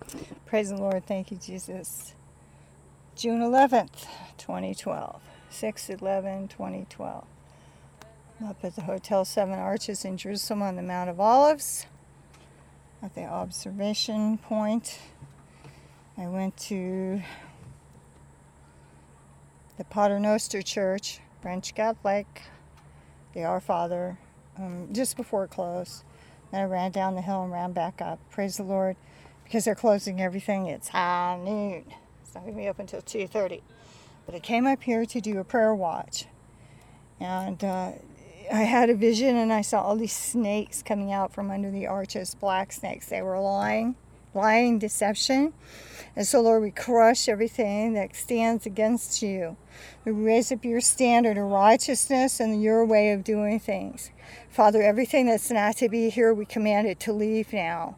Praise the Lord. Thank you, Jesus. June 11th, 2012. 6/11/2012. I'm up at the Hotel Seven Arches in Jerusalem on the Mount of Olives at the observation point. I went to the Pater Noster Church, French Catholic, the Our Father, just before it closed. Then I ran down the hill and ran back up. Praise the Lord. Because they're closing everything, it's high noon. It's not going to be open until 2:30. But I came up here to do a prayer watch. And I had a vision, and I saw all these snakes coming out from under the arches, black snakes. They were lying deception. And so, Lord, we crush everything that stands against you. We raise up your standard of righteousness and your way of doing things. Father, everything that's not to be here, we command it to leave now.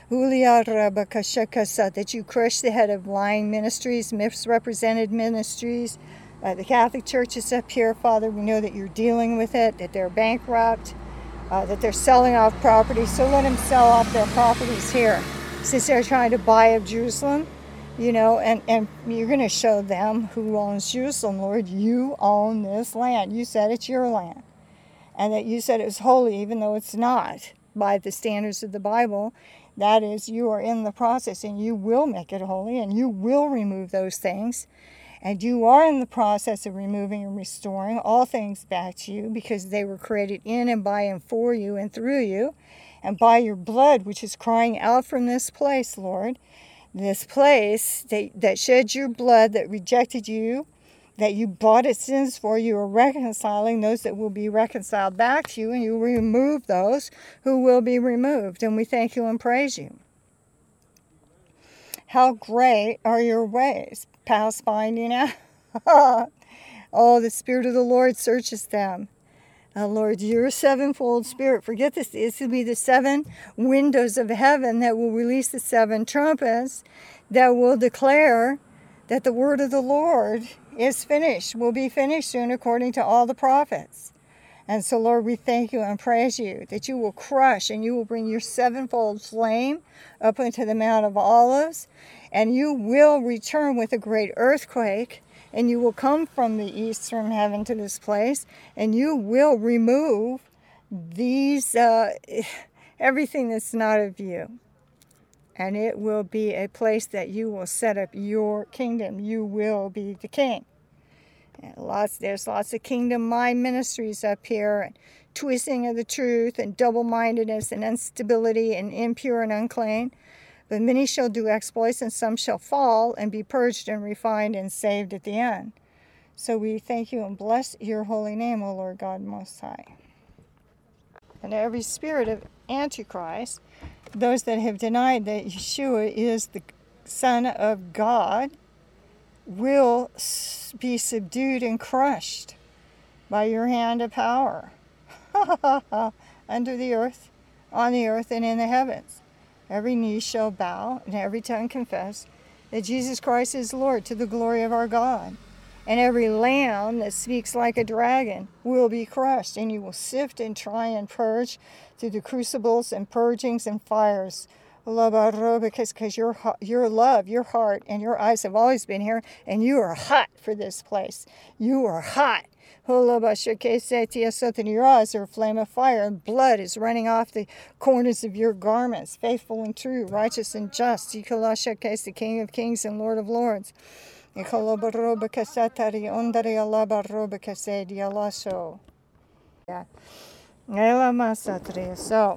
That you crush the head of lying ministries, misrepresented ministries. The Catholic Church is up here, Father. We know that you're dealing with it, that they're bankrupt, that they're selling off property. So let them sell off their properties here. Since they're trying to buy up Jerusalem, and you're going to show them who owns Jerusalem, Lord. You own this land. You said it's your land. And that you said it was holy, even though it's not, by the standards of the Bible. That is, you are in the process, and you will make it holy, and you will remove those things. And you are in the process of removing and restoring all things back to you, because they were created in and by and for you and through you, and by your blood, which is crying out from this place, Lord. This place that shed your blood, that rejected you, that you bought its sins for. You are reconciling those that will be reconciled back to you, and you remove those who will be removed. And we thank you and praise you. How great are your ways, past finding out. Oh, the Spirit of the Lord searches them. Lord, your sevenfold Spirit, forget this, this will be the seven windows of heaven that will release the seven trumpets that will declare that the word of the Lord is finished, will be finished soon according to all the prophets. And so, Lord, we thank you and praise you that you will crush and you will bring your sevenfold flame up into the Mount of Olives, and you will return with a great earthquake, and you will come from the east from heaven to this place, and you will remove these everything that's not of you. And it will be a place that you will set up your kingdom. You will be the king. And there's lots of kingdom mind ministries up here, and twisting of the truth, and double-mindedness, and instability, and impure and unclean. But many shall do exploits, and some shall fall, and be purged and refined and saved at the end. So we thank you and bless your holy name, O Lord God Most High. And every spirit of Antichrist, those that have denied that Yeshua is the Son of God, will be subdued and crushed by your hand of power under the earth, on the earth, and in the heavens. Every knee shall bow and every tongue confess that Jesus Christ is Lord, to the glory of our God. And every lamb that speaks like a dragon will be crushed, and you will sift and try and purge through the crucibles and purgings and fires. Because your love, your heart, and your eyes have always been here, and you are hot for this place. You are hot. Your eyes are a flame of fire, and blood is running off the corners of your garments. Faithful and true, righteous and just. The King of kings and Lord of lords. So,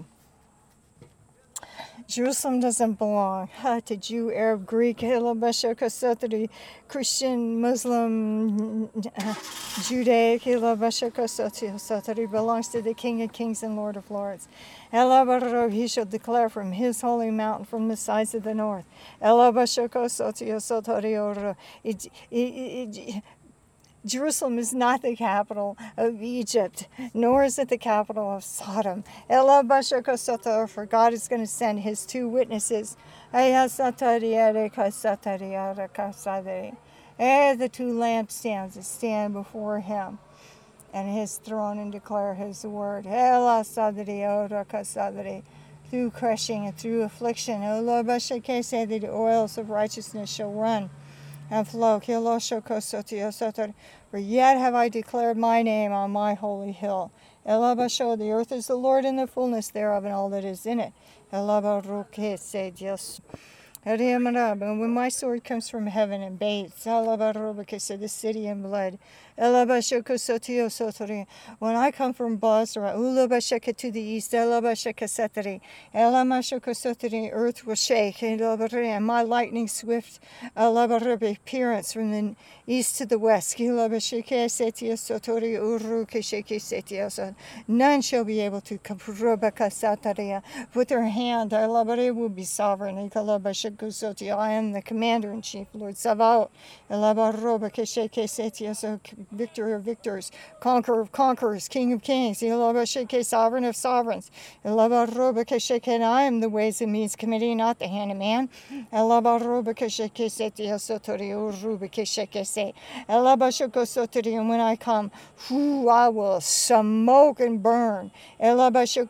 Jerusalem doesn't belong to Jew, Arab, Greek, Christian, Muslim, Judaic. It belongs to the King of kings and Lord of lords. He shall declare from his holy mountain, from the sides of the north. Jerusalem is not the capital of Egypt, nor is it the capital of Sodom. For God is going to send his two witnesses. The two lampstands that stand before him and his throne and declare his word. through crushing and through affliction. O Lord, Bashake, say that the oils of righteousness shall run and flow. For yet have I declared my name on my holy hill. Elabasho, the earth is the Lord and the fullness thereof and all that is in it. Elabaroke, say Dios. And when my sword comes from heaven and bathes the city in blood, when I come from Basra, to the east, earth will shake, and my lightning swift appearance from the east to the west. None shall be able to put their hand, will be sovereign. I am the commander-in-chief, Lord Sabaoth. Victor of victors, conqueror of conquerors, king of kings, sovereign of sovereigns. And I am the ways and means committee, not the hand of man. And when I come, I will smoke and burn. And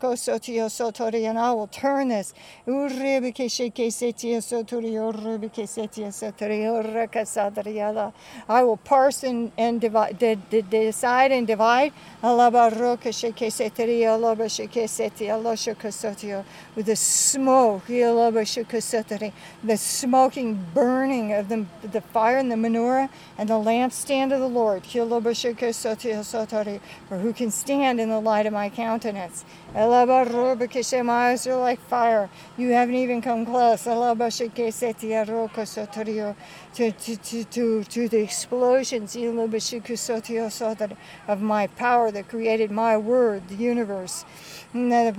I will turn this. I will parse and divide, decide and divide with the smoke, the smoking burning of the fire and the menorah and the lampstand of the Lord. For who can stand in the light of my countenance? My eyes are like fire. You haven't even come close. To the explosions of my power that created my word, the universe. I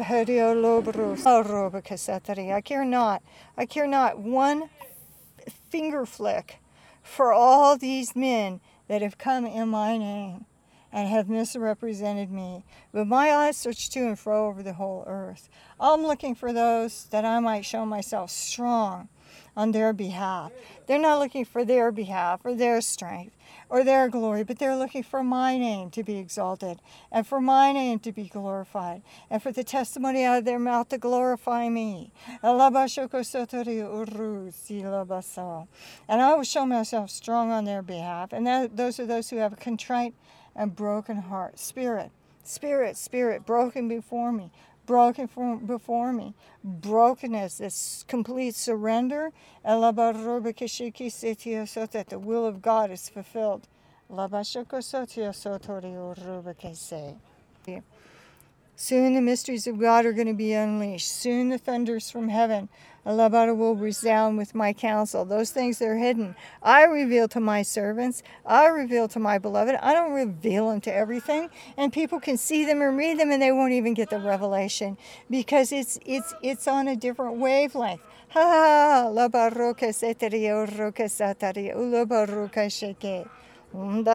care not one finger flick for all these men that have come in my name and have misrepresented me. But my eyes search to and fro over the whole earth. I'm looking for those that I might show myself strong on their behalf. They're not looking for their behalf or their strength or their glory, but they're looking for my name to be exalted and for my name to be glorified and for the testimony out of their mouth to glorify me. And I will show myself strong on their behalf. And those are those who have a contrite and broken heart. Spirit, broken before me. Before me. Brokenness, this complete surrender, so that the will of God is fulfilled. Soon the mysteries of God are going to be unleashed. Soon the thunders from heaven will resound with my counsel. Those things that are hidden, I reveal to my servants. I reveal to my beloved. I don't reveal them to everything. And people can see them and read them and they won't even get the revelation because it's on a different wavelength. Ha ha!